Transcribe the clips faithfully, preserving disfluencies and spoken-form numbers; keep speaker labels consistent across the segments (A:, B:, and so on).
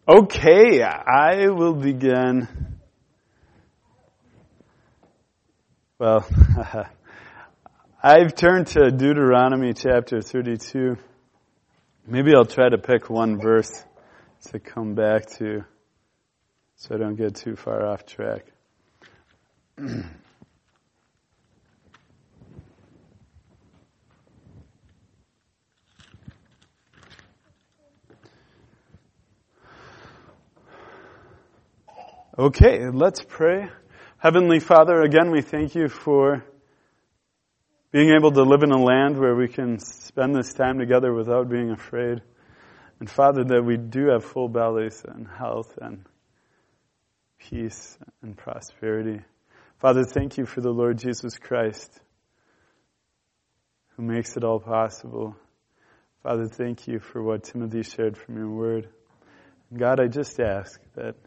A: Okay, I will begin. Well, I've turned to Deuteronomy chapter thirty-two. Maybe I'll try to pick one verse to come back to so I don't get too far off track. Okay, let's pray. Heavenly Father, again, we thank you for being able to live in a land where we can spend this time together without being afraid. And Father, that we do have full bellies and health and peace and prosperity. Father, thank you for the Lord Jesus Christ, who makes it all possible. Father, thank you for what Timothy shared from your word. And God, I just ask that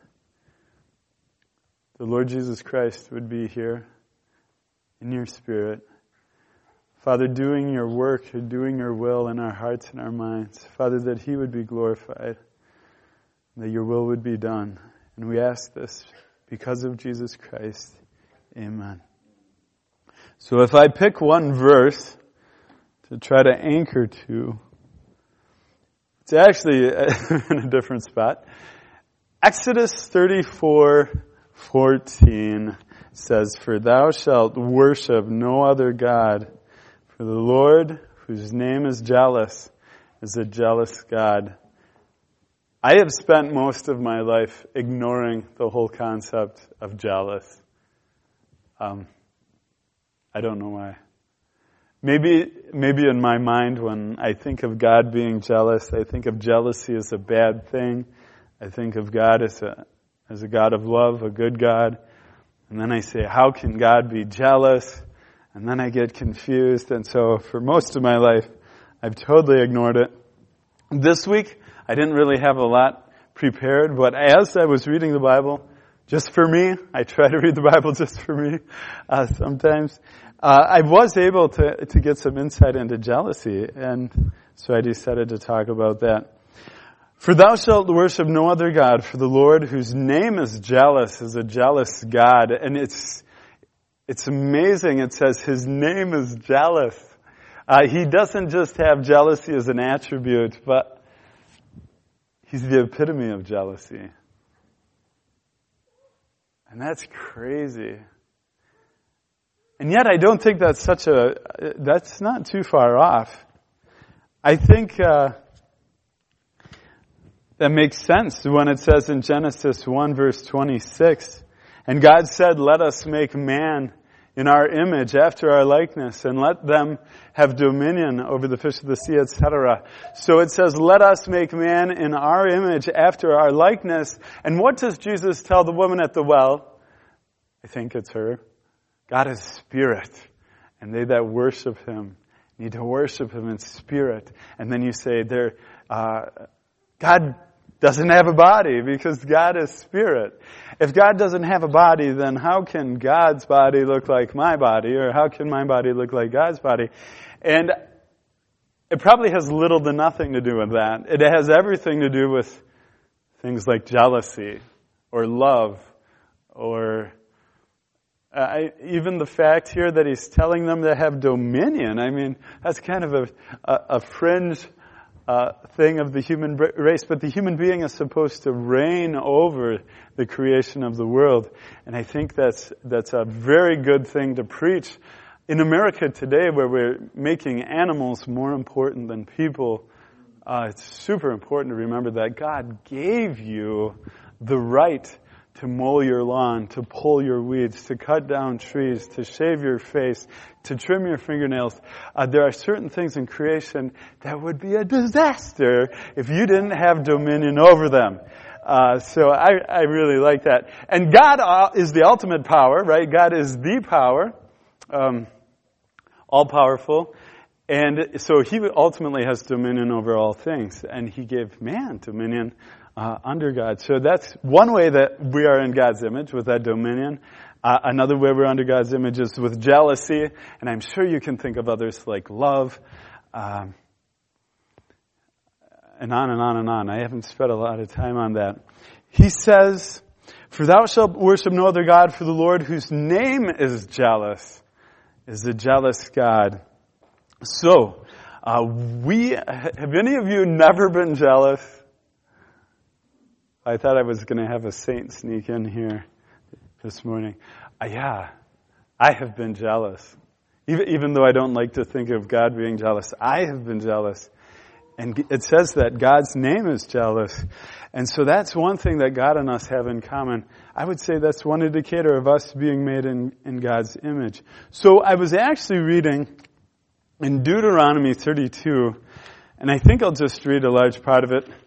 A: the Lord Jesus Christ would be here in your spirit. Father, doing your work, doing your will in our hearts and our minds. Father, that he would be glorified, that your will would be done. And we ask this because of Jesus Christ. Amen. So if I pick one verse to try to anchor to, it's actually in a different spot. Exodus thirty-four fourteen says, "For thou shalt worship no other God, for the Lord, whose name is jealous, is a jealous God." I have spent most of my life ignoring the whole concept of jealous. Um, I don't know why. Maybe, maybe in my mind when I think of God being jealous, I think of jealousy as a bad thing. I think of God as a as a God of love, a good God. And then I say, how can God be jealous? And then I get confused. And so for most of my life, I've totally ignored it. This week, I didn't really have a lot prepared, but as I was reading the Bible, just for me, I try to read the Bible just for me uh, sometimes, uh, I was able to, to get some insight into jealousy. And so I decided to talk about that. For thou shalt worship no other God, for the Lord, whose name is jealous, is a jealous God. And it's it's amazing. It says his name is jealous. Uh, he doesn't just have jealousy as an attribute, but he's the epitome of jealousy. And that's crazy. And yet I don't think that's such a, that's not too far off. I think, uh, that makes sense when it says in Genesis one verse twenty-six, "And God said, let us make man in our image after our likeness, and let them have dominion over the fish of the sea," et cetera. So it says, let us make man in our image after our likeness. And what does Jesus tell the woman at the well? I think it's her. God is spirit, and they that worship him need to worship him in spirit. And then you say there, uh, God doesn't have a body because God is spirit. If God doesn't have a body, then how can God's body look like my body, or how can my body look like God's body? And it probably has little to nothing to do with that. It has everything to do with things like jealousy or love, or uh, even the fact here that he's telling them to have dominion. I mean, that's kind of a, a, a fringe Uh, thing of the human race, but the human being is supposed to reign over the creation of the world. And I think that's that's a very good thing to preach. In America today, where we're making animals more important than people, uh, it's super important to remember that God gave you the right to mow your lawn, to pull your weeds, to cut down trees, to shave your face, to trim your fingernails. Uh, there are certain things in creation that would be a disaster if you didn't have dominion over them. Uh, so I, I really like that. And God uh, is the ultimate power, right? God is the power, um, all-powerful. And so he ultimately has dominion over all things. And he gave man dominion Uh, under God. So that's one way that we are in God's image, with that dominion. Uh, another way we're under God's image is with jealousy. And I'm sure you can think of others like love. Um, and on and on and on. I haven't spent a lot of time on that. He says, for thou shalt worship no other God, for the Lord whose name is jealous is a jealous God. So, uh, we, have any of you never been jealous? I thought I was going to have a saint sneak in here this morning. Uh, yeah, I have been jealous. Even, even though I don't like to think of God being jealous, I have been jealous. And it says that God's name is jealous. And so that's one thing that God and us have in common. I would say that's one indicator of us being made in, in God's image. So I was actually reading in Deuteronomy thirty-two, and I think I'll just read a large part of it.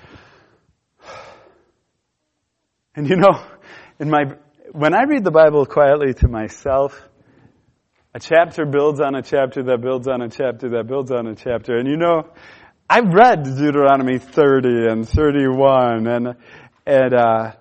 A: And you know, in my when I read the Bible quietly to myself, a chapter builds on a chapter that builds on a chapter that builds on a chapter. And you know, I've read Deuteronomy thirty and thirty-one and, and, uh,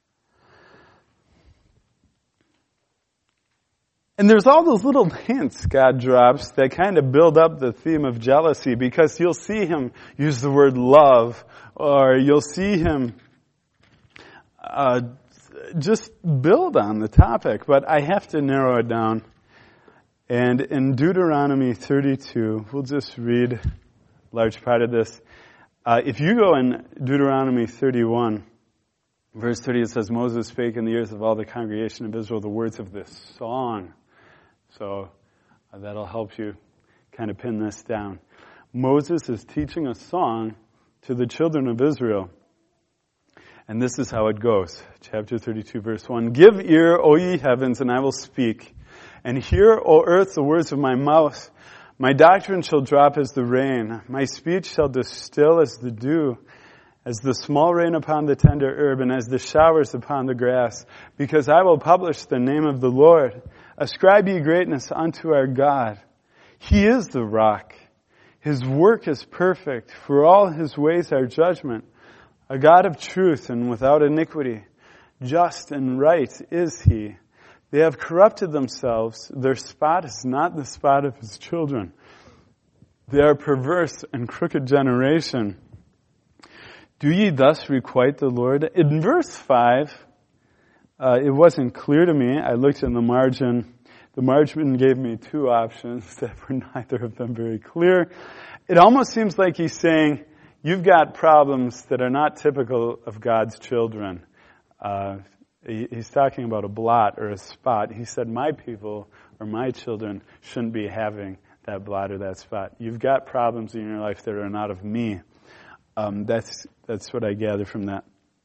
A: and there's all those little hints God drops that kind of build up the theme of jealousy, because you'll see him use the word love, or you'll see him, uh, just build on the topic, but I have to narrow it down. And in Deuteronomy thirty-two, we'll just read a large part of this. Uh, if you go in Deuteronomy thirty-one, verse thirty, it says, Moses spake in the ears of all the congregation of Israel the words of this song. So uh, that'll help you kind of pin this down. Moses is teaching a song to the children of Israel. And this is how it goes. Chapter thirty-two, verse one. Give ear, O ye heavens, and I will speak. And hear, O earth, the words of my mouth. My doctrine shall drop as the rain. My speech shall distill as the dew, as the small rain upon the tender herb, and as the showers upon the grass. Because I will publish the name of the Lord. Ascribe ye greatness unto our God. He is the rock. His work is perfect, for all his ways are judgment. A God of truth and without iniquity. Just and right is he. They have corrupted themselves. Their spot is not the spot of his children. They are perverse and crooked generation. Do ye thus requite the Lord? In verse five, uh, it wasn't clear to me. I looked in the margin. The margin gave me two options that were neither of them very clear. It almost seems like he's saying, you've got problems that are not typical of God's children. Uh, He's talking about a blot or a spot. He said, my people or my children shouldn't be having that blot or that spot. You've got problems in your life that are not of me. Um, that's that's what I gather from that.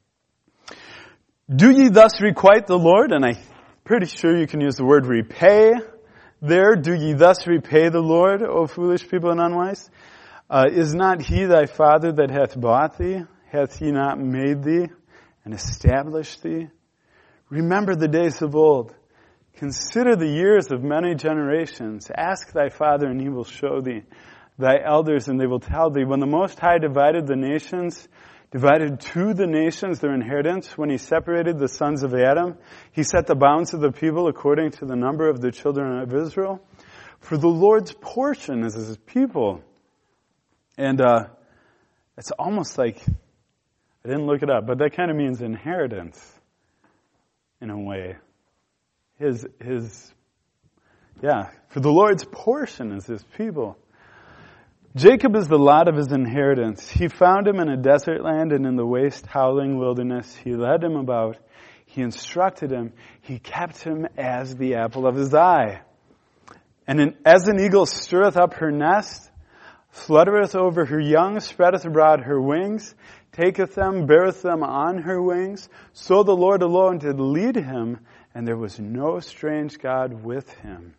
A: Do ye thus requite the Lord? And I'm pretty sure you can use the word repay there. Do ye thus repay the Lord, O foolish people and unwise? Uh, is not he thy father that hath bought thee? Hath he not made thee and established thee? Remember the days of old. Consider the years of many generations. Ask thy father, and he will show thee. Thy elders, and they will tell thee. When the Most High divided the nations, divided to the nations their inheritance, when he separated the sons of Adam, he set the bounds of the people according to the number of the children of Israel. For the Lord's portion is his people. And uh, it's almost like, I didn't look it up, but that kind of means inheritance. In a way. His, his, yeah, for the Lord's portion is his people. Jacob is the lot of his inheritance. He found him in a desert land and in the waste howling wilderness. He led him about. He instructed him. He kept him as the apple of his eye. And in, as an eagle stirreth up her nest, fluttereth over her young, spreadeth abroad her wings, taketh them, beareth them on her wings. So the Lord alone did lead him, and there was no strange God with him.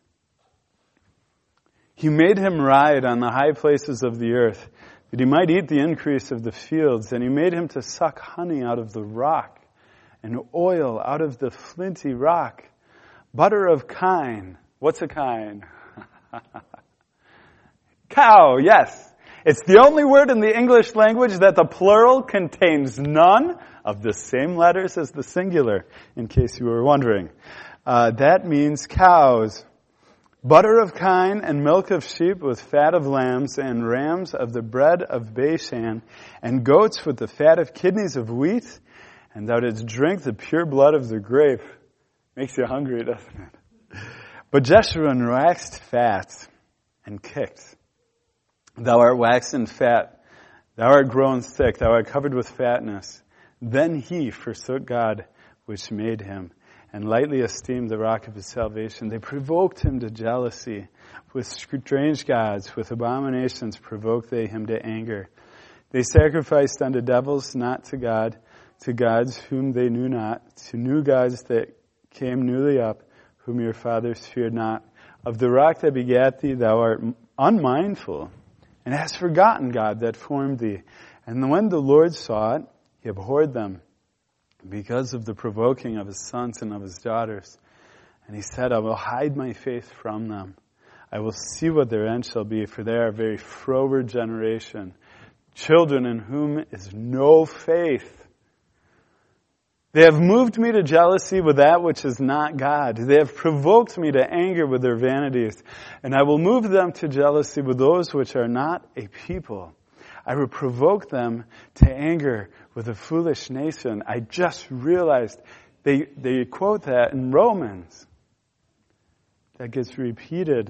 A: He made him ride on the high places of the earth, that he might eat the increase of the fields. And he made him to suck honey out of the rock, and oil out of the flinty rock. Butter of kine. What's a kine? Cow, yes. It's the only word in the English language that the plural contains none of the same letters as the singular, in case you were wondering. Uh, that means cows. butter of kine and milk of sheep with fat of lambs and rams of the bread of Bashan and goats with the fat of kidneys of wheat, and thou didst drink the pure blood of the grape. Makes you hungry, doesn't it? But Jeshurun waxed fat and kicked. Thou art waxen fat, thou art grown thick, thou art covered with fatness. Then he forsook God which made him, and lightly esteemed the rock of his salvation. They provoked him to jealousy. With strange gods, with abominations provoked they him to anger. They sacrificed unto devils, not to God, to gods whom they knew not, to new gods that came newly up, whom your fathers feared not. Of the rock that begat thee, thou art unmindful, and hast forgotten God that formed thee. And when the Lord saw it, he abhorred them, because of the provoking of his sons and of his daughters. And he said, I will hide my face from them. I will see what their end shall be, for they are a very froward generation, children in whom is no faith. They have moved me to jealousy with that which is not God. They have provoked me to anger with their vanities. And I will move them to jealousy with those which are not a people. I will provoke them to anger with a foolish nation. I just realized they they quote that in Romans. That gets repeated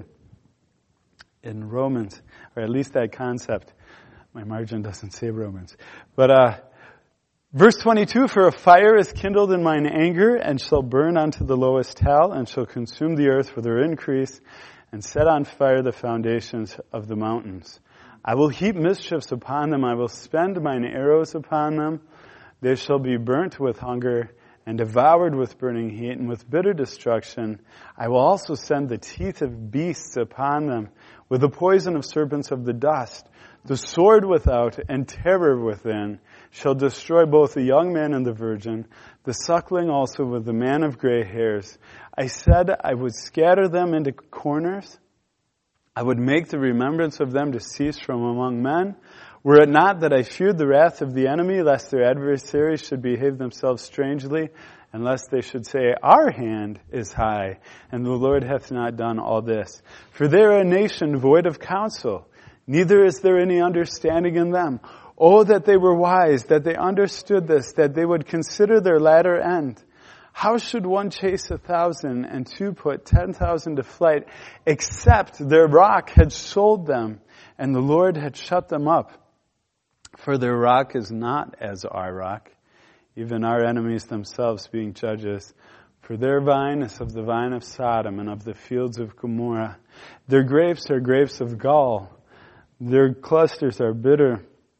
A: in Romans, or at least that concept. My margin doesn't say Romans. But uh, verse twenty-two, for a fire is kindled in mine anger, and shall burn unto the lowest hell, and shall consume the earth with her increase, and set on fire the foundations of the mountains. I will heap mischiefs upon them. I will spend mine arrows upon them. They shall be burnt with hunger and devoured with burning heat and with bitter destruction. I will also send the teeth of beasts upon them with the poison of serpents of the dust. The sword without and terror within shall destroy both the young man and the virgin, the suckling also with the man of gray hairs. I said I would scatter them into corners. I would make the remembrance of them to cease from among men. Were it not that I feared the wrath of the enemy, lest their adversaries should behave themselves strangely, and lest they should say, our hand is high, and the Lord hath not done all this. For they are a nation void of counsel, neither is there any understanding in them. Oh, that they were wise, that they understood this, that they would consider their latter end. How should one chase a thousand and two put ten thousand to flight, except their rock had sold them, and the Lord had shut them up? For their rock is not as our rock, even our enemies themselves being judges. For their vine is of the vine of Sodom and of the fields of Gomorrah. Their grapes are grapes of gall. Their clusters are bitter.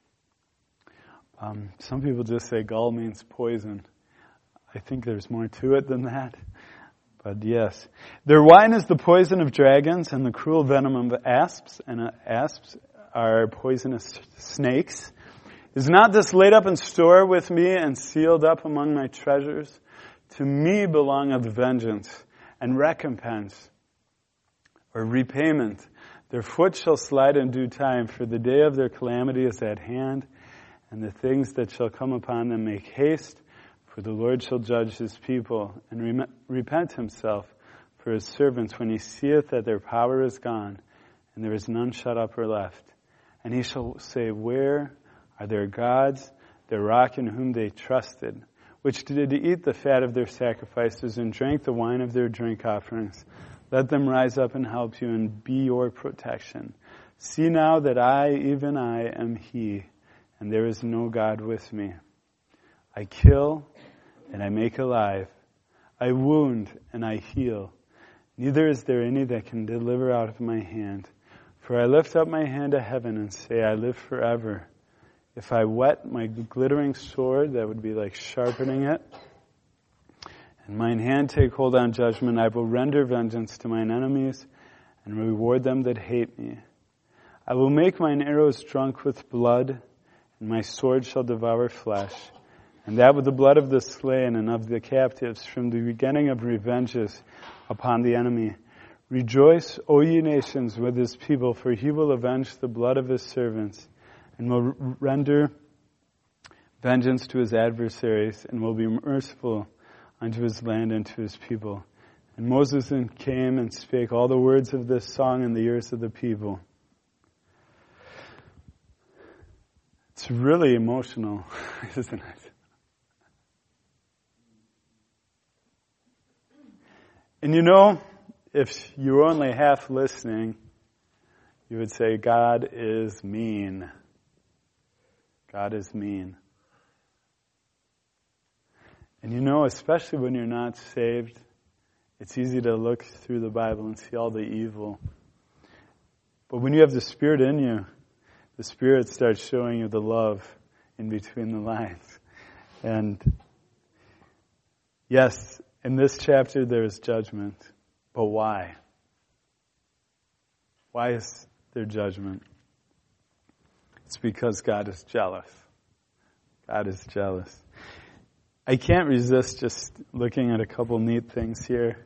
A: Um, some people just say gall means poison. I think there's more to it than that. But yes. Their wine is the poison of dragons and the cruel venom of asps. And uh, asps are poisonous snakes. Is not this laid up in store with me and sealed up among my treasures? To me belongeth vengeance and recompense or repayment. Their foot shall slide in due time, for the day of their calamity is at hand, and the things that shall come upon them make haste. For the Lord shall judge his people and re- repent himself for his servants when he seeth that their power is gone, and there is none shut up or left. And he shall say, where are their gods, their rock in whom they trusted, which did eat the fat of their sacrifices and drank the wine of their drink offerings? Let them rise up and help you and be your protection. See now that I, even I, am he, and there is no God with me. I kill and I make alive. I wound and I heal. Neither is there any that can deliver out of my hand. For I lift up my hand to heaven and say, I live forever. If I whet my glittering sword, that would be like sharpening it, and mine hand take hold on judgment, I will render vengeance to mine enemies and reward them that hate me. I will make mine arrows drunk with blood, and my sword shall devour flesh, and that with the blood of the slain and of the captives from the beginning of revenges upon the enemy. Rejoice, O ye nations, with his people, for he will avenge the blood of his servants, and will render vengeance to his adversaries, and will be merciful unto his land and to his people. And Moses then came and spake all the words of this song in the ears of the people. It's really emotional, isn't it? And you know, if you were only half listening, you would say, God is mean. God is mean. And you know, especially when you're not saved, it's easy to look through the Bible and see all the evil. But when you have the Spirit in you, the Spirit starts showing you the love in between the lines. And yes, in this chapter there is judgment. But why? Why is there judgment? It's because God is jealous. God is jealous. I can't resist just looking at a couple neat things here.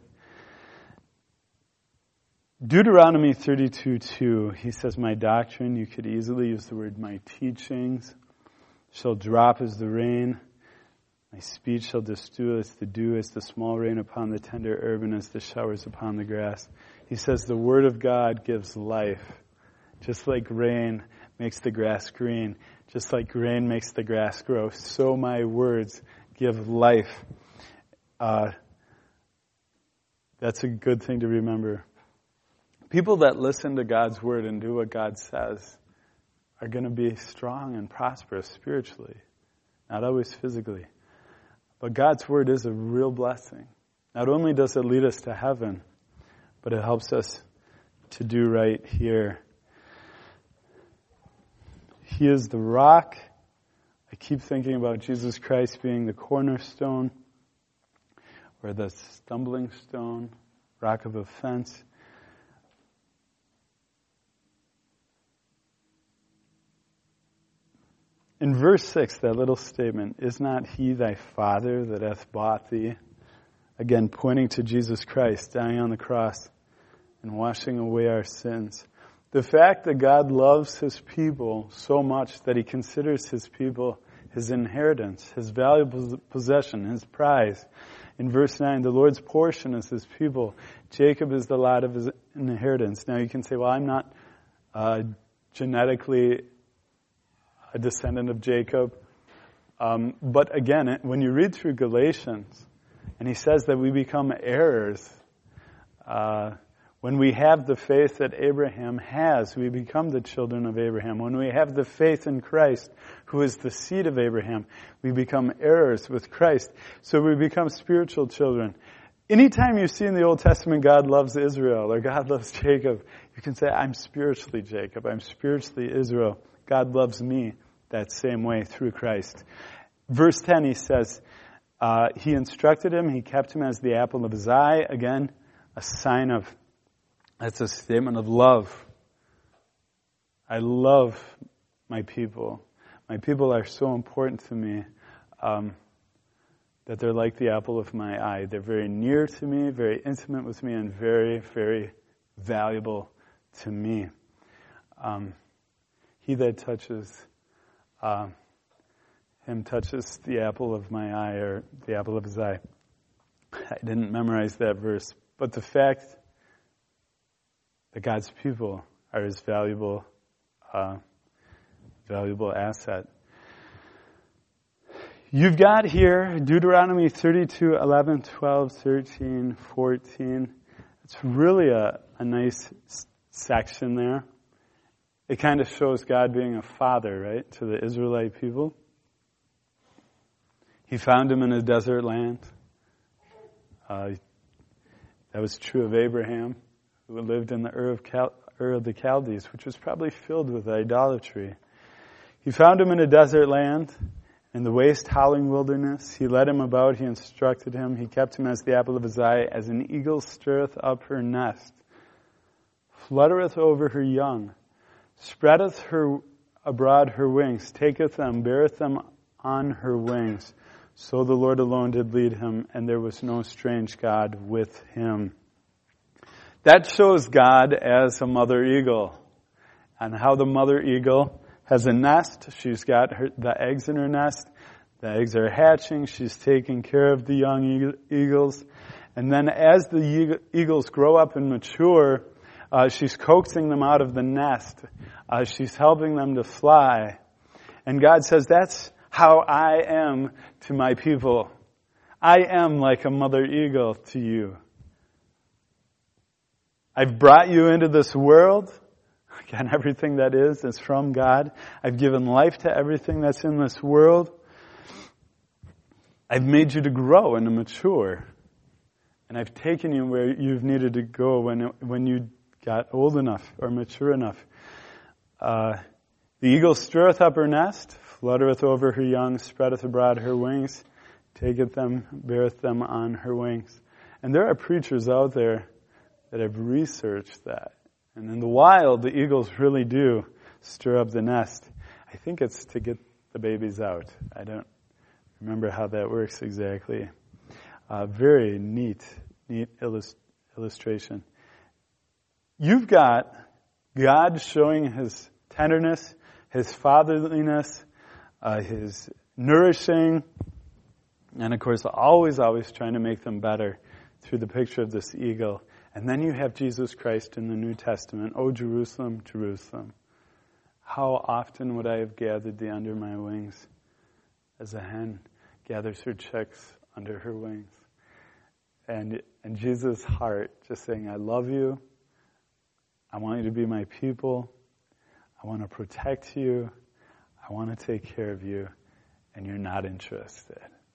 A: Deuteronomy thirty-two two, he says, my doctrine, you could easily use the word my teachings, shall drop as the rain. My speech shall distill as the dew, as the small rain upon the tender herb, and as the showers upon the grass. He says the word of God gives life. Just like rain makes the grass green, just like rain makes the grass grow, so my words give life. Uh, that's a good thing to remember. People that listen to God's word and do what God says are going to be strong and prosperous spiritually, not always physically. But God's word is a real blessing. Not only does it lead us to heaven, but it helps us to do right here. He is the rock. I keep thinking about Jesus Christ being the cornerstone, or the stumbling stone, rock of offense. In verse six, that little statement, is not he thy father that hath bought thee? Again, pointing to Jesus Christ dying on the cross and washing away our sins. The fact that God loves his people so much that he considers his people his inheritance, his valuable possession, his prize. In verse nine, the Lord's portion is his people. Jacob is the lot of his inheritance. Now you can say, well, I'm not uh, genetically a descendant of Jacob. Um, but again, when you read through Galatians, and he says that we become heirs, uh, when we have the faith that Abraham has, we become the children of Abraham. When we have the faith in Christ, who is the seed of Abraham, we become heirs with Christ. So we become spiritual children. Anytime you see in the Old Testament God loves Israel or God loves Jacob, you can say, I'm spiritually Jacob, I'm spiritually Israel. God loves me that same way through Christ. Verse ten, he says, uh, he instructed him, he kept him as the apple of his eye. Again, a sign of, that's a statement of love. I love my people. My people are so important to me um, that they're like the apple of my eye. They're very near to me, very intimate with me, and very, very valuable to me. Um, He that touches uh, him touches the apple of my eye, or the apple of his eye. I didn't memorize that verse, but the fact that God's people are his valuable, uh, valuable asset. You've got here Deuteronomy thirty-two, eleven, twelve, thirteen, fourteen. It's really a, a nice section there. It kind of shows God being a father, right, to the Israelite people. He found him in a desert land. Uh, that was true of Abraham, who lived in the Ur of, Cal- Ur of the Chaldees, which was probably filled with idolatry. He found him in a desert land, in the waste, howling wilderness. He led him about, he instructed him, he kept him as the apple of his eye, as an eagle stirreth up her nest, fluttereth over her young, spreadeth her abroad her wings, taketh them, beareth them on her wings. So the Lord alone did lead him, and there was no strange God with him. That shows God as a mother eagle, and how the mother eagle has a nest. She's got her, the eggs in her nest. The eggs are hatching. She's taking care of the young eagles. And then as the eagles grow up and mature, uh, she's coaxing them out of the nest. Uh, she's helping them to fly. And God says, that's how I am to my people. I am like a mother eagle to you. I've brought you into this world. Again, everything that is, is from God. I've given life to everything that's in this world. I've made you to grow and to mature. And I've taken you where you've needed to go when it, when you got old enough or mature enough. Uh, the eagle stirreth up her nest, fluttereth over her young, spreadeth abroad her wings, taketh them, beareth them on her wings. And there are preachers out there that have researched that. And in the wild, the eagles really do stir up the nest. I think it's to get the babies out. I don't remember how that works exactly. Uh, very neat, neat illust- illustration. You've got God showing His tenderness, His fatherliness, uh, His nourishing, and of course always, always trying to make them better through the picture of this eagle. And then you have Jesus Christ in the New Testament. O Jerusalem, Jerusalem, how often would I have gathered thee under my wings, as a hen gathers her chicks under her wings. And and Jesus' heart just saying, I love you. I want you to be my people. I want to protect you. I want to take care of you. And you're not interested.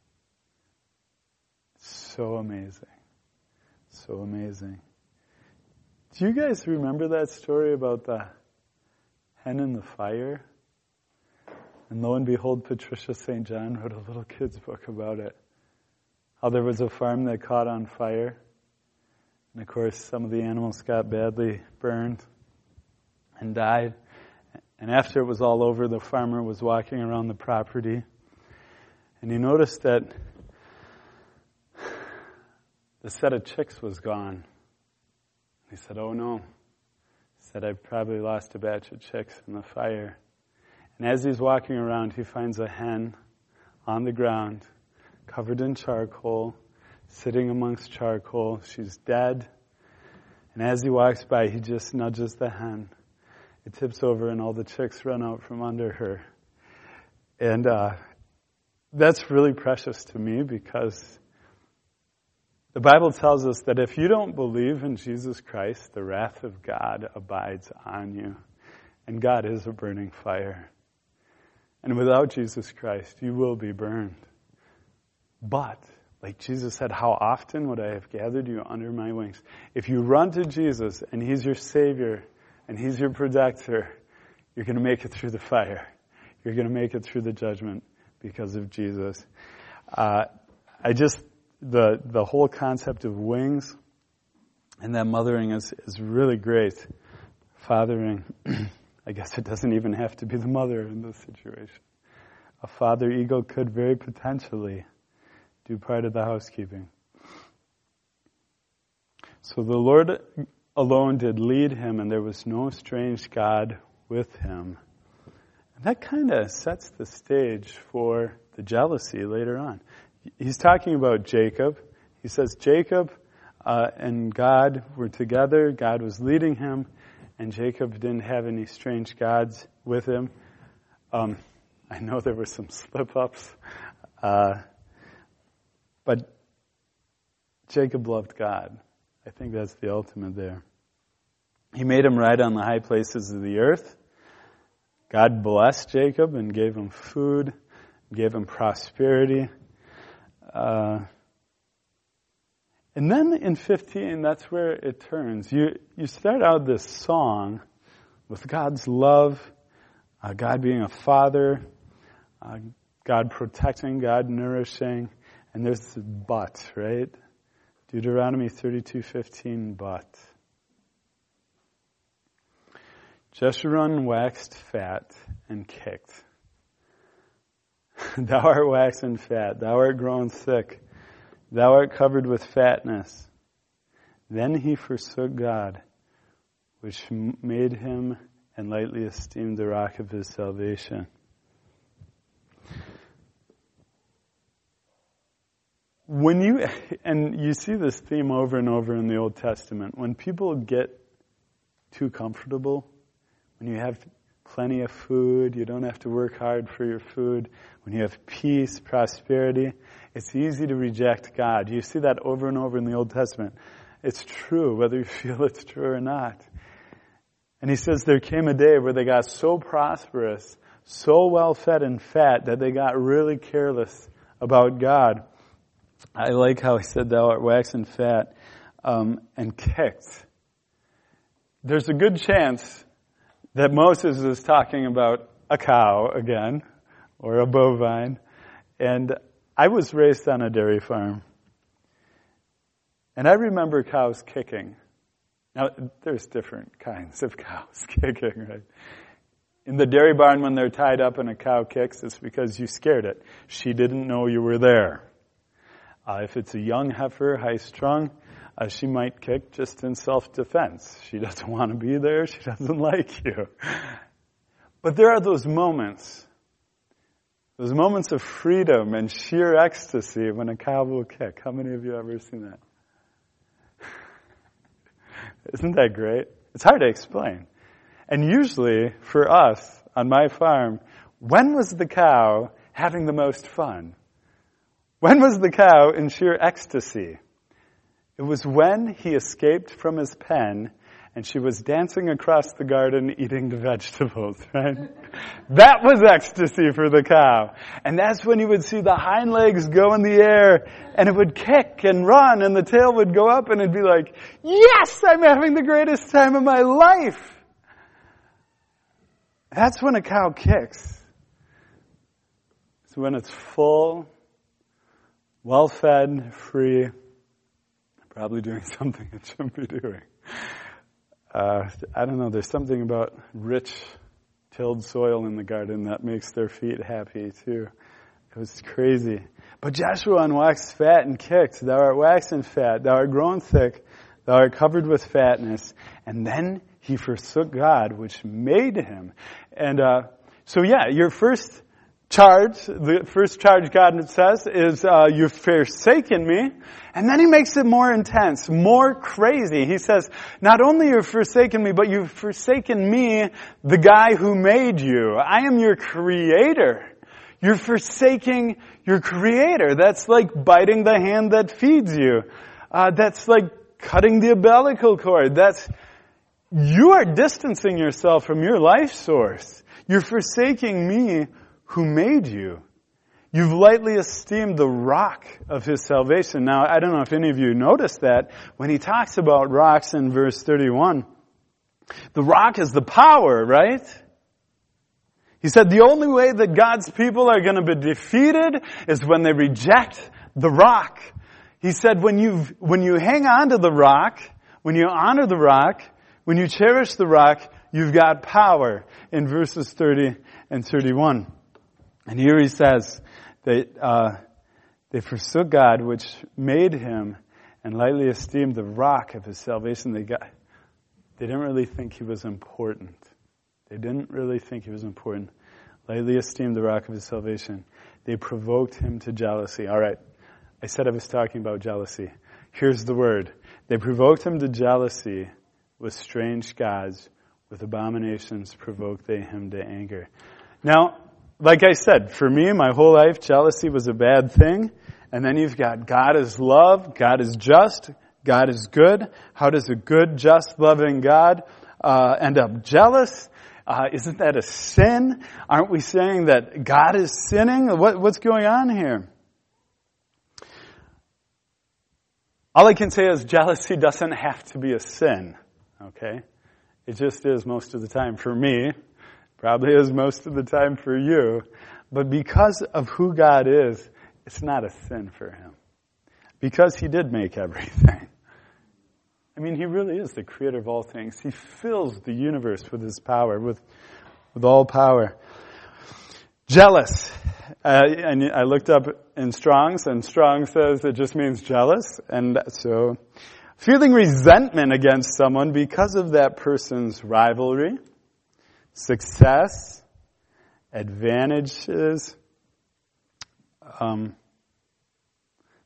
A: So amazing. So amazing. Do you guys remember that story about the hen in the fire? And lo and behold, Patricia Saint John wrote a little kid's book about it. How there was a farm that caught on fire. And of course, some of the animals got badly burned and died. And after it was all over, the farmer was walking around the property. And he noticed that the set of chicks was gone. He said, oh no. He said, I've probably lost a batch of chicks in the fire. And as he's walking around, he finds a hen on the ground, covered in charcoal, sitting amongst charcoal. She's dead. And as he walks by, he just nudges the hen. It tips over and all the chicks run out from under her. And uh, that's really precious to me because the Bible tells us that if you don't believe in Jesus Christ, the wrath of God abides on you. And God is a burning fire. And without Jesus Christ, you will be burned. But, like Jesus said, how often would I have gathered you under my wings? If you run to Jesus and He's your Savior and He's your protector, you're going to make it through the fire. You're going to make it through the judgment because of Jesus. Uh, I just, the the whole concept of wings and that mothering is, is really great. Fathering, I guess it doesn't even have to be the mother in this situation. A father eagle could very potentially do part of the housekeeping. So the Lord alone did lead him, and there was no strange God with him. And that kind of sets the stage for the jealousy later on. He's talking about Jacob. He says Jacob uh, and God were together. God was leading him, and Jacob didn't have any strange gods with him. Um, I know there were some slip-ups. Uh, but Jacob loved God. I think that's the ultimate there. He made him ride on the high places of the earth. God blessed Jacob and gave him food, gave him prosperity. Uh, and then in fifteen, that's where it turns. You you start out this song with God's love, uh, God being a father, uh, God protecting, God nourishing, and there's the but, right? Deuteronomy thirty-two fifteen, but. Jeshurun waxed fat and kicked. Thou art waxen fat, thou art grown thick, thou art covered with fatness. Then he forsook God, which made him and lightly esteemed the rock of his salvation. when you, and you see this theme over and over in the Old Testament, when people get too comfortable, when you have plenty of food, you don't have to work hard for your food, when you have peace, prosperity, it's easy to reject God. You see that over and over in the Old Testament. It's true, whether you feel it's true or not. And he says there came a day where they got so prosperous, so well fed and fat, that they got really careless about God. I like how he said, thou art waxen fat, um, and kicked. There's a good chance that Moses is talking about a cow again, or a bovine. And I was raised on a dairy farm. And I remember cows kicking. Now, there's different kinds of cows kicking, right? In the dairy barn, when they're tied up and a cow kicks, it's because you scared it. She didn't know you were there. Uh, if it's a young heifer, high-strung, uh, she might kick just in self-defense. She doesn't want to be there. She doesn't like you. But there are those moments, those moments of freedom and sheer ecstasy when a cow will kick. How many of you have ever seen that? Isn't that great? It's hard to explain. And usually, for us, on my farm, when was the cow having the most fun? When was the cow in sheer ecstasy? It was when he escaped from his pen and she was dancing across the garden eating the vegetables, right? That was ecstasy for the cow. And that's when you would see the hind legs go in the air and it would kick and run and the tail would go up and it'd be like, yes, I'm having the greatest time of my life. That's when a cow kicks. It's when it's full, well-fed, free, probably doing something it shouldn't be doing. Uh, I don't know, there's something about rich, tilled soil in the garden that makes their feet happy too. It was crazy. But Joshua unwaxed fat and kicked. Thou art waxen fat, thou art grown thick, thou art covered with fatness. And then he forsook God, which made him. And uh, so yeah, your first charge, the first charge God says is, uh, you've forsaken me. And then he makes it more intense, more crazy. He says, not only you've forsaken me, but you've forsaken me, the guy who made you. I am your creator. You're forsaking your creator. That's like biting the hand that feeds you. Uh, that's like cutting the umbilical cord. That's, you are distancing yourself from your life source. You're forsaking me who made you. You've lightly esteemed the rock of his salvation. Now, I don't know if any of you noticed that when he talks about rocks in verse thirty-one. The rock is the power, right? He said the only way that God's people are going to be defeated is when they reject the rock. He said when you when you hang on to the rock, when you honor the rock, when you cherish the rock, you've got power in verses thirty and thirty-one. And here he says that uh, they forsook God, which made him, and lightly esteemed the rock of his salvation. They got, they didn't really think he was important. They didn't really think he was important. Lightly esteemed the rock of his salvation. They provoked him to jealousy. All right, I said I was talking about jealousy. Here's the word. They provoked him to jealousy with strange gods. With abominations provoked they him to anger. Now, like I said, for me, my whole life, jealousy was a bad thing. And then you've got God is love, God is just, God is good. How does a good, just, loving God uh, end up jealous? Uh, isn't that a sin? Aren't we saying that God is sinning? What, what's going on here? All I can say is jealousy doesn't have to be a sin, okay? It just is most of the time for me. Probably is most of the time for you. But because of who God is, it's not a sin for him. Because he did make everything. I mean, he really is the creator of all things. He fills the universe with his power, with with all power. Jealous. Uh, and I looked up in Strong's, and Strong says it just means jealous. And so, feeling resentment against someone because of that person's rivalry, success, advantages. Um,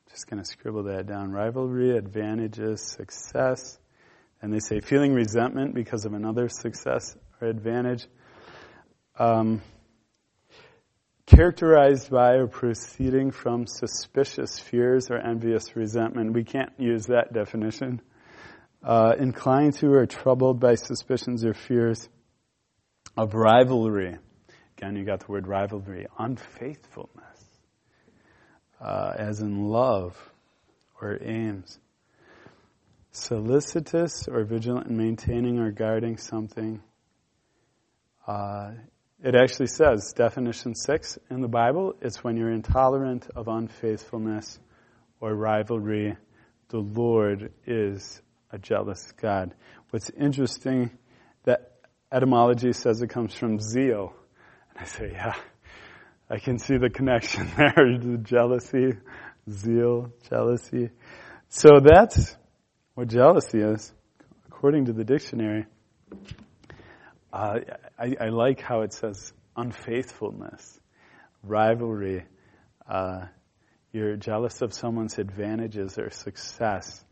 A: Just going to scribble that down. Rivalry, advantages, success. And they say feeling resentment because of another's success or advantage. Um, characterized by or proceeding from suspicious fears or envious resentment. We can't use that definition. Uh, inclined to or troubled by suspicions or fears of rivalry. Again, you got the word rivalry. Unfaithfulness. Uh, as in love or aims. Solicitous or vigilant in maintaining or guarding something. Uh, it actually says, definition six in the Bible, it's when you're intolerant of unfaithfulness or rivalry. The Lord is a jealous God. What's interesting, that etymology says it comes from zeal. And I say, yeah, I can see the connection there. The jealousy, zeal, jealousy. So that's what jealousy is, according to the dictionary. Uh, I, I like how it says unfaithfulness, rivalry. Uh, you're jealous of someone's advantages or success.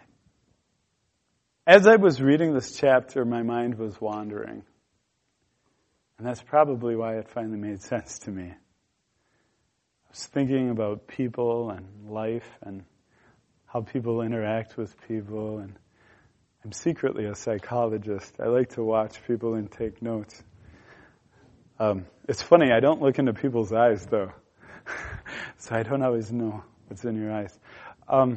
A: As I was reading this chapter, my mind was wandering. And that's probably why it finally made sense to me. I was thinking about people and life and how people interact with people. And I'm secretly a psychologist. I like to watch people and take notes. Um, it's funny, I don't look into people's eyes, though. So I don't always know what's in your eyes. Um,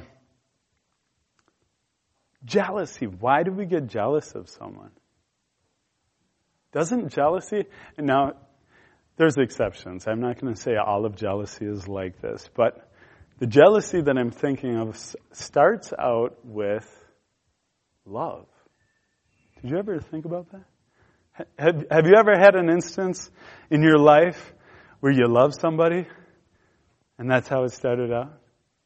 A: jealousy. Why do we get jealous of someone? Doesn't jealousy... And now, there's exceptions. I'm not going to say all of jealousy is like this. But the jealousy that I'm thinking of starts out with love. Did you ever think about that? Have, have you ever had an instance in your life where you love somebody and that's how it started out?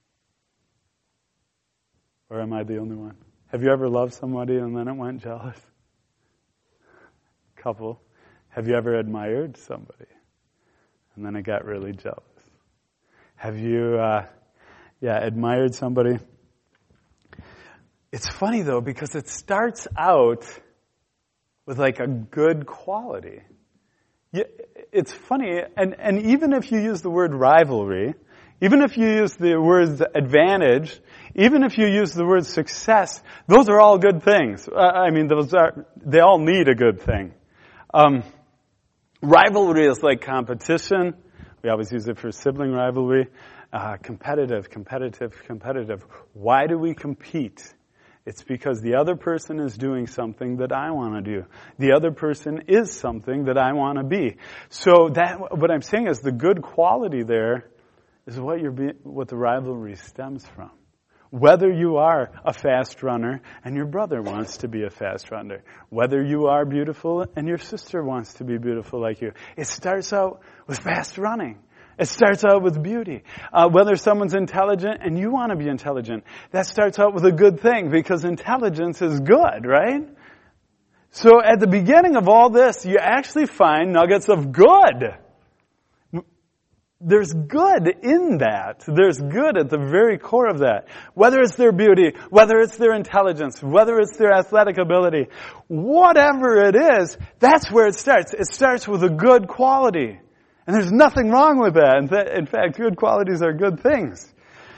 A: Or am I the only one? Have you ever loved somebody and then it went jealous? Couple. Have you ever admired somebody and then it got really jealous? Have you, uh, yeah, admired somebody? It's funny though because it starts out with like a good quality. It's funny, and, and even if you use the word rivalry, even if you use the word advantage, even if you use the word success, those are all good things. I mean, those are, they all need a good thing. Um, rivalry is like competition. We always use it for sibling rivalry. Uh, competitive, competitive, competitive. Why do we compete? It's because the other person is doing something that I want to do. The other person is something that I want to be. So that, what I'm saying is the good quality there is what you're be, what the rivalry stems from. Whether you are a fast runner and your brother wants to be a fast runner. Whether you are beautiful and your sister wants to be beautiful like you. It starts out with fast running. It starts out with beauty. Uh, whether someone's intelligent and you want to be intelligent, that starts out with a good thing because intelligence is good, right? So at the beginning of all this, you actually find nuggets of good. There's good in that. There's good at the very core of that. Whether it's their beauty, whether it's their intelligence, whether it's their athletic ability, whatever it is, that's where it starts. It starts with a good quality. And there's nothing wrong with that. In fact, good qualities are good things.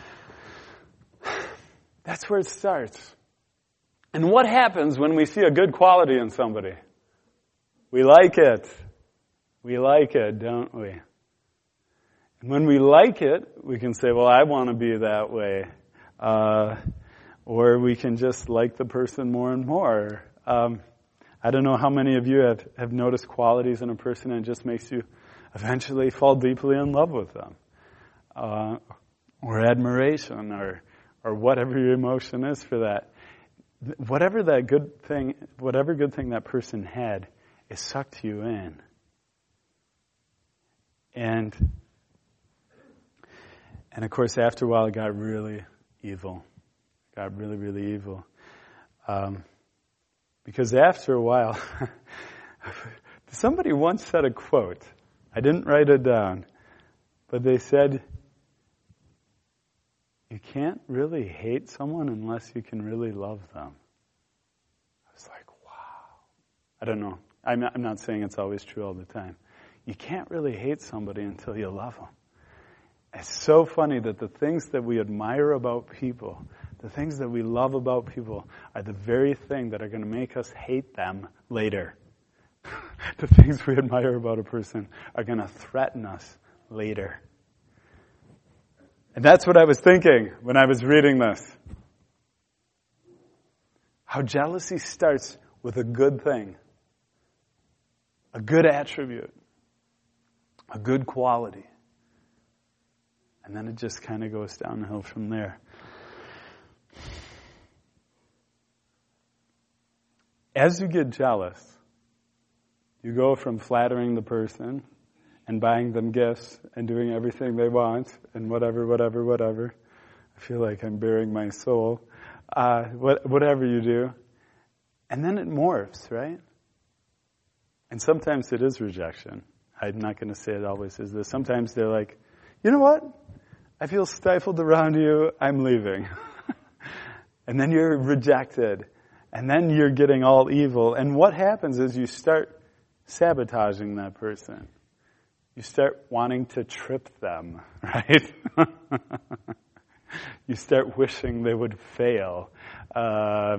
A: That's where it starts. And what happens when we see a good quality in somebody? We like it. We like it, don't we? And when we like it, we can say, well, I want to be that way. Uh, or we can just like the person more and more. Um, I don't know how many of you have, have noticed qualities in a person and it just makes you eventually fall deeply in love with them. Uh, or admiration, or or whatever your emotion is for that. Whatever that good thing, whatever good thing that person had, it sucked you in. And, and of course, after a while, it got really evil. It got really, really evil. Um, because after a while, somebody once said a quote. I didn't write it down, but they said, you can't really hate someone unless you can really love them. I was like, wow. I don't know. I'm not, I'm not saying it's always true all the time. You can't really hate somebody until you love them. It's so funny that the things that we admire about people, the things that we love about people, are the very thing that are going to make us hate them later. The things we admire about a person are going to threaten us later. And that's what I was thinking when I was reading this. How jealousy starts with a good thing, a good attribute, a good quality. And then it just kind of goes downhill from there. As you get jealous, you go from flattering the person and buying them gifts and doing everything they want and whatever, whatever, whatever. I feel like I'm bearing my soul. Uh, what, whatever you do. And then it morphs, right? And sometimes it is rejection. I'm not going to say it always is this. Sometimes they're like, you know what? I feel stifled around you. I'm leaving. And then you're rejected. And then you're getting all evil. And what happens is you start sabotaging that person. You start wanting to trip them, right? You start wishing they would fail. Uh,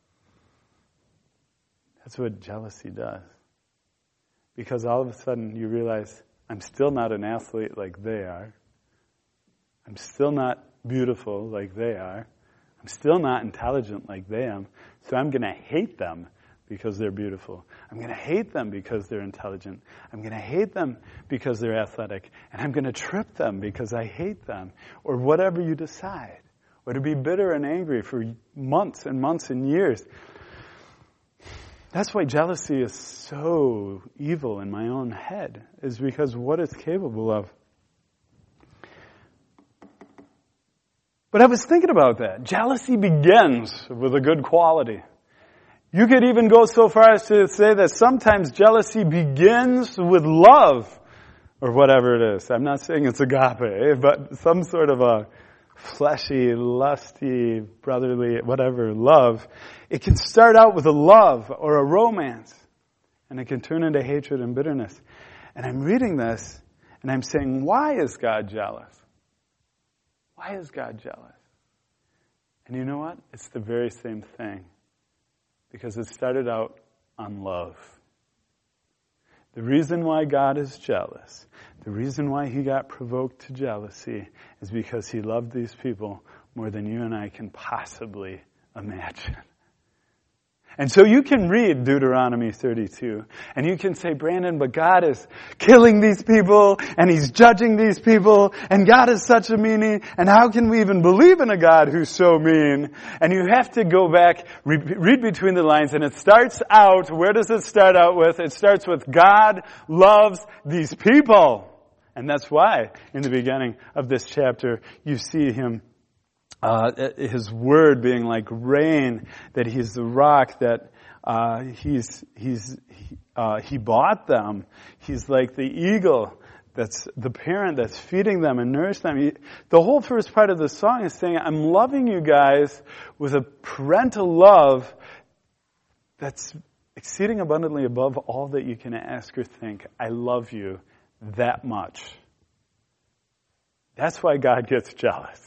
A: that's what jealousy does. Because all of a sudden you realize, I'm still not an athlete like they are. I'm still not beautiful like they are. I'm still not intelligent like they am. So I'm going to hate them because they're beautiful. I'm going to hate them because they're intelligent. I'm going to hate them because they're athletic. And I'm going to trip them because I hate them. Or whatever you decide. Or to be bitter and angry for months and months and years. That's why jealousy is so evil in my own head. Is because what it's capable of. But I was thinking about that. Jealousy begins with a good quality. You could even go so far as to say that sometimes jealousy begins with love, or whatever it is. I'm not saying it's agape, but some sort of a fleshy, lusty, brotherly, whatever, love. It can start out with a love or a romance, and it can turn into hatred and bitterness. And I'm reading this, and I'm saying, why is God jealous? Why is God jealous? And you know what? It's the very same thing. Because it started out on love. The reason why God is jealous, the reason why he got provoked to jealousy, is because he loved these people more than you and I can possibly imagine. And so you can read Deuteronomy thirty-two, and you can say, Brandon, but God is killing these people, and he's judging these people, and God is such a meanie, and how can we even believe in a God who's so mean? And you have to go back, re- read between the lines, and it starts out, where does it start out with? It starts with God loves these people. And that's why, in the beginning of this chapter, you see him Uh, his word being like rain, that he's the rock, that uh, he's he's he, uh, he bought them. He's like the eagle, that's the parent that's feeding them and nourishing them. He, the whole first part of the song is saying, I'm loving you guys with a parental love that's exceeding abundantly above all that you can ask or think. I love you that much. That's why God gets jealous.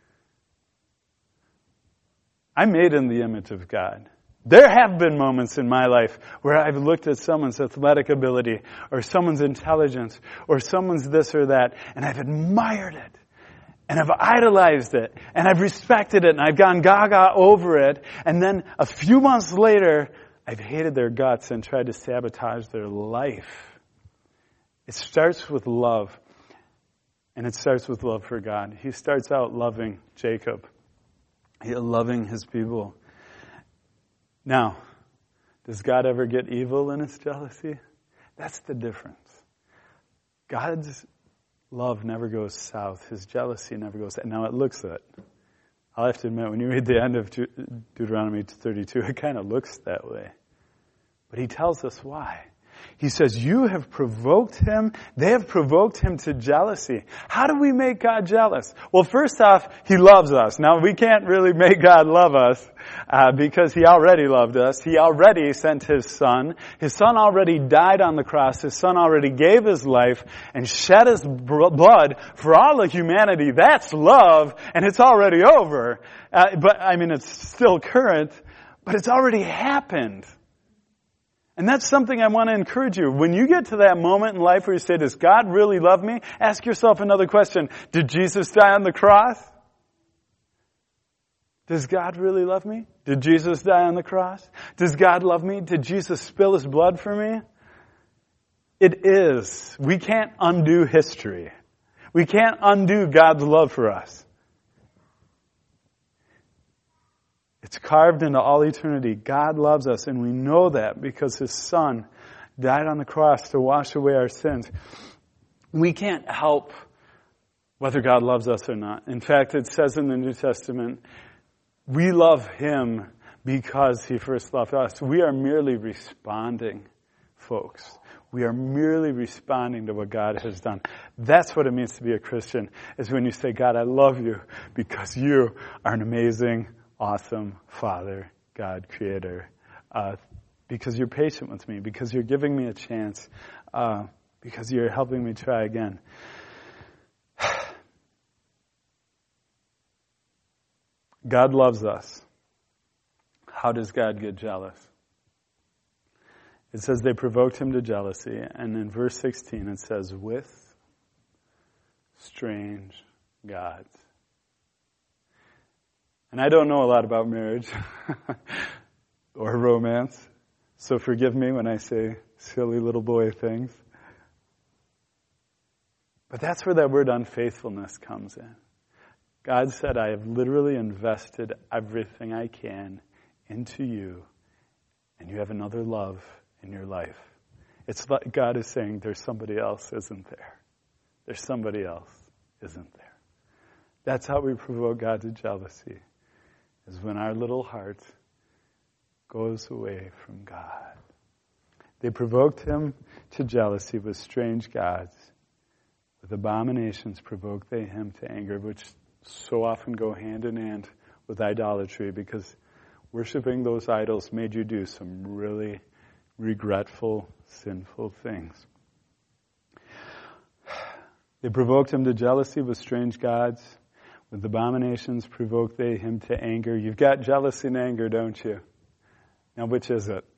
A: I'm made in the image of God. There have been moments in my life where I've looked at someone's athletic ability or someone's intelligence or someone's this or that, and I've admired it. And I've idolized it. And I've respected it. And I've gone gaga over it. And then a few months later, I've hated their guts and tried to sabotage their life. It starts with love. And it starts with love for God. He starts out loving Jacob. Loving his people. Now, does God ever get evil in his jealousy? That's the difference. God's love never goes south. His jealousy never goes south. Now, it looks it. I'll have to admit, when you read the end of Deuteronomy thirty-two, it kind of looks that way. But he tells us why. He says, you have provoked him. They have provoked him to jealousy. How do we make God jealous? Well, first off, he loves us. Now, we can't really make God love us uh, because he already loved us. He already sent his son. His son already died on the cross. His son already gave his life and shed his blood for all of humanity. That's love, and it's already over. Uh, but, I mean, it's still current, but it's already happened. And that's something I want to encourage you. When you get to that moment in life where you say, does God really love me? Ask yourself another question. Did Jesus die on the cross? Does God really love me? Did Jesus die on the cross? Does God love me? Did Jesus spill his blood for me? It is. We can't undo history. We can't undo God's love for us. It's carved into all eternity. God loves us, and we know that because his son died on the cross to wash away our sins. We can't help whether God loves us or not. In fact, it says in the New Testament, we love him because he first loved us. We are merely responding, folks. We are merely responding to what God has done. That's what it means to be a Christian, is when you say, God, I love you because you are an amazing, awesome Father, God, Creator, uh, because you're patient with me, because you're giving me a chance, uh, because you're helping me try again. God loves us. How does God get jealous? It says they provoked him to jealousy, and in verse sixteen it says, with strange gods. And I don't know a lot about marriage or romance, so forgive me when I say silly little boy things. But that's where that word unfaithfulness comes in. God said, I have literally invested everything I can into you, and you have another love in your life. It's like God is saying, there's somebody else, isn't there? There's somebody else, isn't there? That's how we provoke God to jealousy, is when our little heart goes away from God. They provoked him to jealousy with strange gods. With abominations provoked they him to anger, which so often go hand in hand with idolatry, because worshiping those idols made you do some really regretful, sinful things. They provoked him to jealousy with strange gods. With abominations provoked they him to anger. You've got jealousy and anger, don't you? Now, which is it?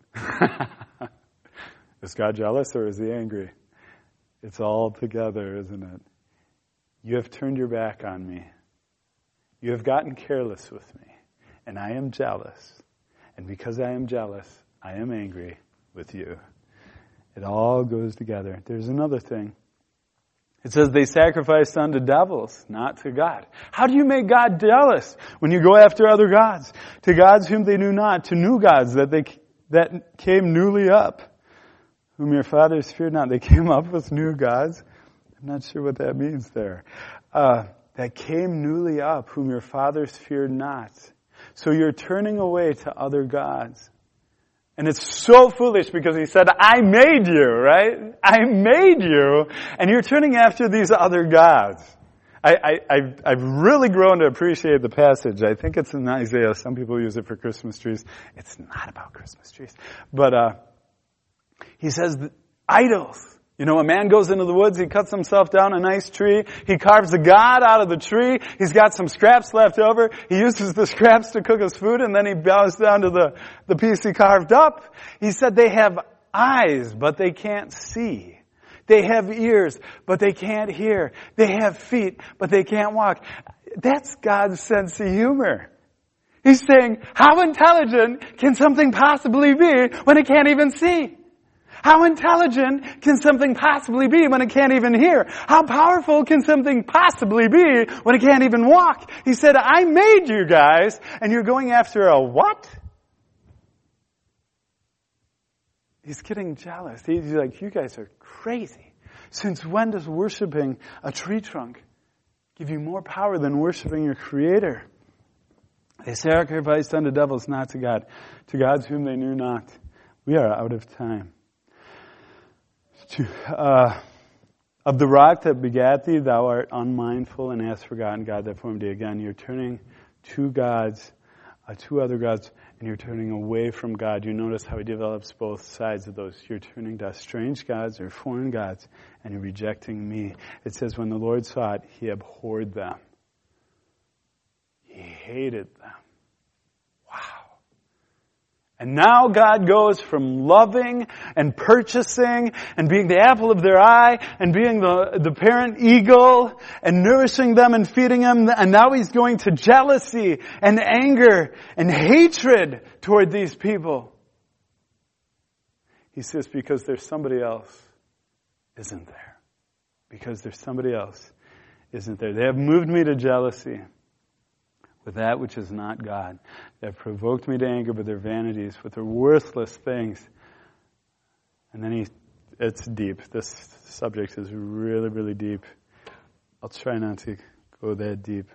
A: Is God jealous or is he angry? It's all together, isn't it? You have turned your back on me. You have gotten careless with me. And I am jealous. And because I am jealous, I am angry with you. It all goes together. There's another thing. It says they sacrificed unto devils, not to God. How do you make God jealous when you go after other gods? To gods whom they knew not, to new gods that they that came newly up, whom your fathers feared not. They came up with new gods. I'm not sure what that means there. Uh, that came newly up, whom your fathers feared not. So you're turning away to other gods. And it's so foolish because he said, I made you, right? I made you. And you're turning after these other gods. I, I, I've, I've really grown to appreciate the passage. I think it's in Isaiah. Some people use it for Christmas trees. It's not about Christmas trees. But uh, he says, idols. You know, a man goes into the woods, he cuts himself down a nice tree, he carves a god out of the tree, he's got some scraps left over, he uses the scraps to cook his food, and then he bows down to the, the piece he carved up. He said they have eyes, but they can't see. They have ears, but they can't hear. They have feet, but they can't walk. That's God's sense of humor. He's saying, how intelligent can something possibly be when it can't even see? How intelligent can something possibly be when it can't even hear? How powerful can something possibly be when it can't even walk? He said, I made you guys, and you're going after a what? He's getting jealous. He's like, you guys are crazy. Since when does worshiping a tree trunk give you more power than worshiping your Creator? They sacrificed unto devils, not to God, to gods whom they knew not. We are out of time. Uh, of the rock that begat thee, thou art unmindful and hast forgotten God that formed thee. Again, you're turning to gods, uh, two other gods, and you're turning away from God. You notice how he develops both sides of those. You're turning to strange gods or foreign gods, and you're rejecting me. It says, when the Lord saw it, he abhorred them. He hated them. Wow. And now God goes from loving and purchasing and being the apple of their eye and being the, the parent eagle and nourishing them and feeding them. And now he's going to jealousy and anger and hatred toward these people. He says, because there's somebody else, isn't there? Because there's somebody else, isn't there? They have moved me to jealousy with that which is not God. They have provoked me to anger with their vanities, with their worthless things. And then he, it's deep. This subject is really, really deep. I'll try not to go that deep.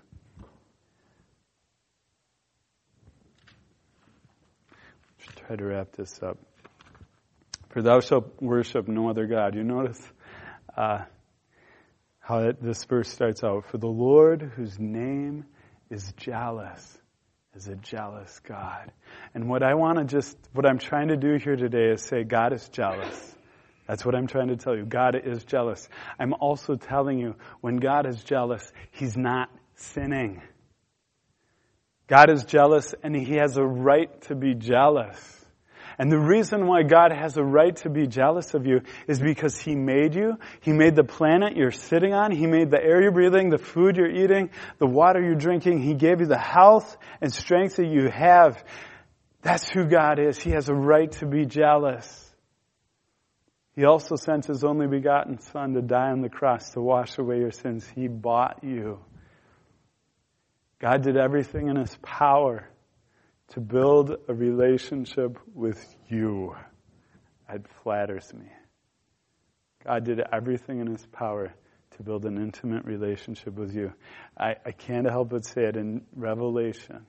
A: Let's try to wrap this up. For thou shalt worship no other God. You notice uh, how it, this verse starts out. For the Lord, whose name is jealous, is a jealous God. And what I want to just, what I'm trying to do here today is say God is jealous. That's what I'm trying to tell you. God is jealous. I'm also telling you, when God is jealous, he's not sinning. God is jealous and he has a right to be jealous. And the reason why God has a right to be jealous of you is because he made you. He made the planet you're sitting on. He made the air you're breathing, the food you're eating, the water you're drinking. He gave you the health and strength that you have. That's who God is. He has a right to be jealous. He also sent his only begotten Son to die on the cross to wash away your sins. He bought you. God did everything in his power to build a relationship with you. It flatters me. God did everything in his power to build an intimate relationship with you. I, I can't help but say it in Revelation.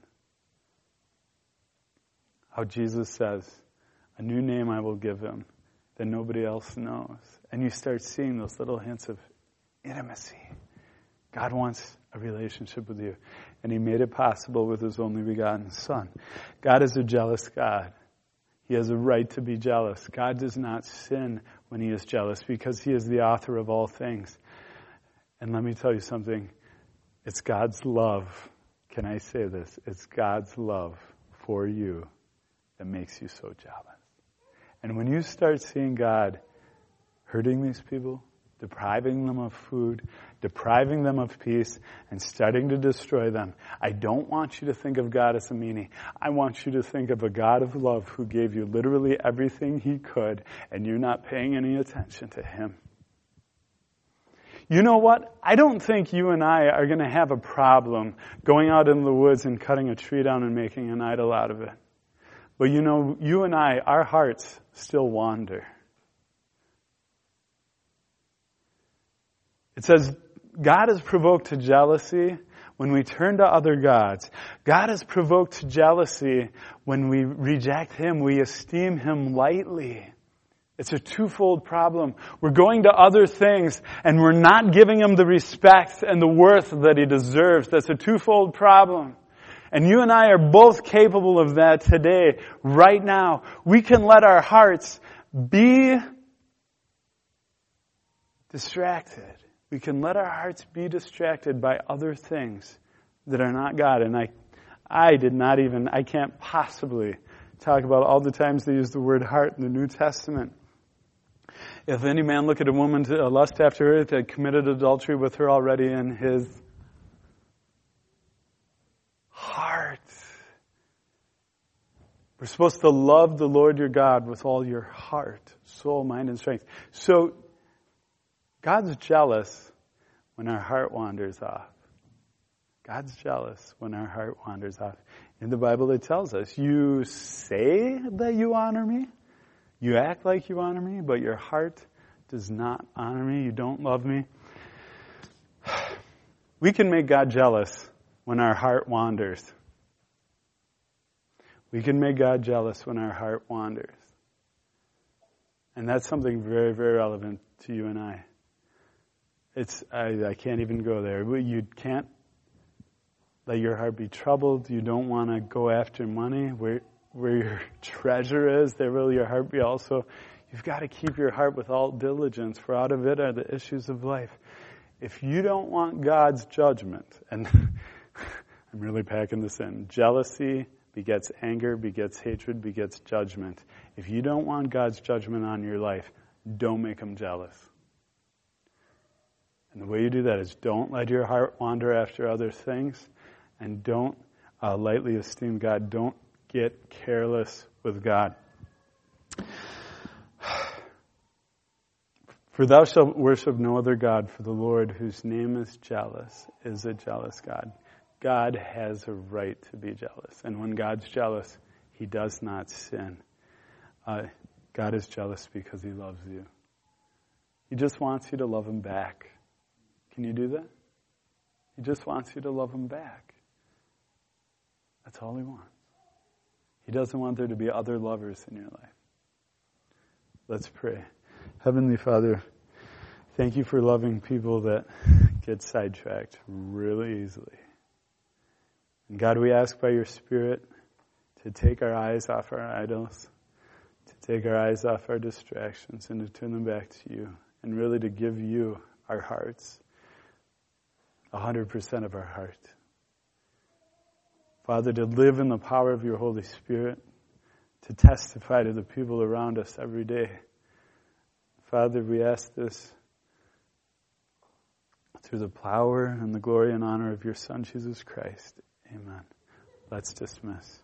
A: How Jesus says, a new name I will give him that nobody else knows. And you start seeing those little hints of intimacy. God wants a relationship with you. And he made it possible with his only begotten Son. God is a jealous God. He has a right to be jealous. God does not sin when he is jealous because he is the author of all things. And let me tell you something. It's God's love. Can I say this? It's God's love for you that makes you so jealous. And when you start seeing God hurting these people, depriving them of food, depriving them of peace, and starting to destroy them, I don't want you to think of God as a meanie. I want you to think of a God of love who gave you literally everything he could, and you're not paying any attention to him. You know what? I don't think you and I are going to have a problem going out in the woods and cutting a tree down and making an idol out of it. But you know, you and I, our hearts still wander. It says, God is provoked to jealousy when we turn to other gods. God is provoked to jealousy when we reject him, we esteem him lightly. It's a twofold problem. We're going to other things and we're not giving him the respect and the worth that he deserves. That's a twofold problem. And you and I are both capable of that today, right now. We can let our hearts be distracted. We can let our hearts be distracted by other things that are not God. And I, I did not even, I can't possibly talk about all the times they use the word heart in the New Testament. If any man look at a woman to lust after her, that committed adultery with her already in his heart. We're supposed to love the Lord your God with all your heart, soul, mind, and strength. So, God's jealous when our heart wanders off. God's jealous when our heart wanders off. In the Bible it tells us, you say that you honor me, you act like you honor me, but your heart does not honor me, you don't love me. We can make God jealous when our heart wanders. We can make God jealous when our heart wanders. And that's something very, very relevant to you and I. It's, I, I can't even go there. You can't let your heart be troubled. You don't want to go after money. Where, where your treasure is, there will your heart be also. You've got to keep your heart with all diligence, for out of it are the issues of life. If you don't want God's judgment, and I'm really packing this in, jealousy begets anger, begets hatred, begets judgment. If you don't want God's judgment on your life, don't make him jealous. And the way you do that is don't let your heart wander after other things, and don't uh, lightly esteem God. Don't get careless with God. For thou shalt worship no other God, for the Lord, whose name is jealous, is a jealous God. God has a right to be jealous. And when God's jealous, he does not sin. Uh, God is jealous because he loves you. He just wants you to love him back. Can you do that? He just wants you to love him back. That's all he wants. He doesn't want there to be other lovers in your life. Let's pray. Heavenly Father, thank you for loving people that get sidetracked really easily. And God, we ask by your Spirit to take our eyes off our idols, to take our eyes off our distractions, and to turn them back to you, and really to give you our hearts, a hundred percent of our heart. Father, to live in the power of your Holy Spirit, to testify to the people around us every day. Father, we ask this through the power and the glory and honor of your Son, Jesus Christ. Amen. Let's dismiss.